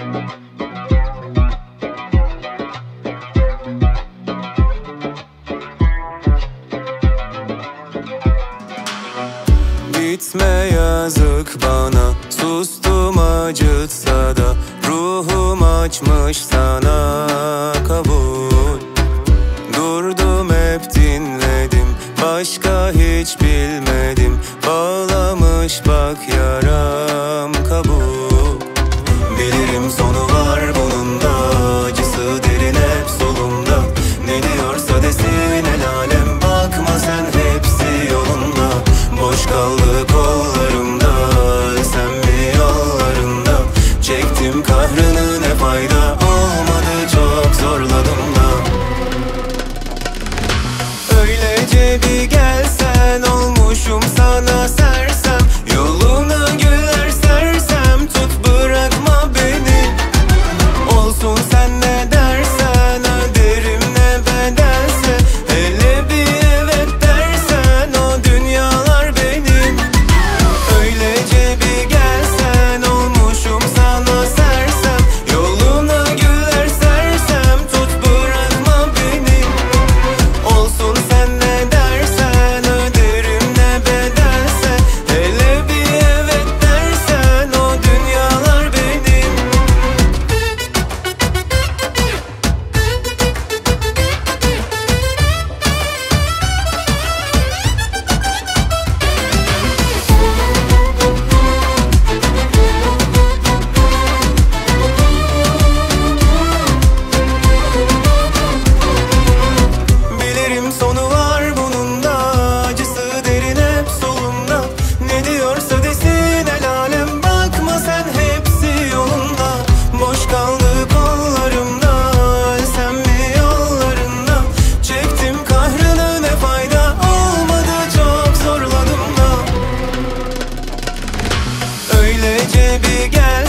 Gitme yazık bana, sustum acıtsa da ruhum açmış sana kabul. Durdum hep dinledim, başka hiç bilmedim. Bağlamış bak yaram kabuk. Bilirim sonu var bunun da, acısı derin hep solumda. Ne diyorsa desin el alem, bakma sen hepsi yolunda. Boş kaldı kollarımda, sen mi yollarında? Çektim kahrını ne fayda, olmadı çok zorladım da. Öylece bir gelsen, olmuşum sana sersem. Yoluna güler sersem, tut bırakma beni. Olsun sen ne dersen, öderim ne bedelse. Hele bir evet dersen, o dünyalar benim. Öylece bir gelsen, olmuşum sana sersem. Yoluna güler sersem, tut bırakma beni. Olsun sen ne dersen, öderim ne bedelse. Hele bir evet dersen, o dünyalar benim. Bilirim sonu var bunun da, acısı derin hep solumda. Ne diyorsa desin el alem, bakma sen hepsi yolunda. Boş kaldı kollarımda, sen mi yollarında? Çektim kahrını ne fayda, olmadı çok zorladım da. Öylece bir gel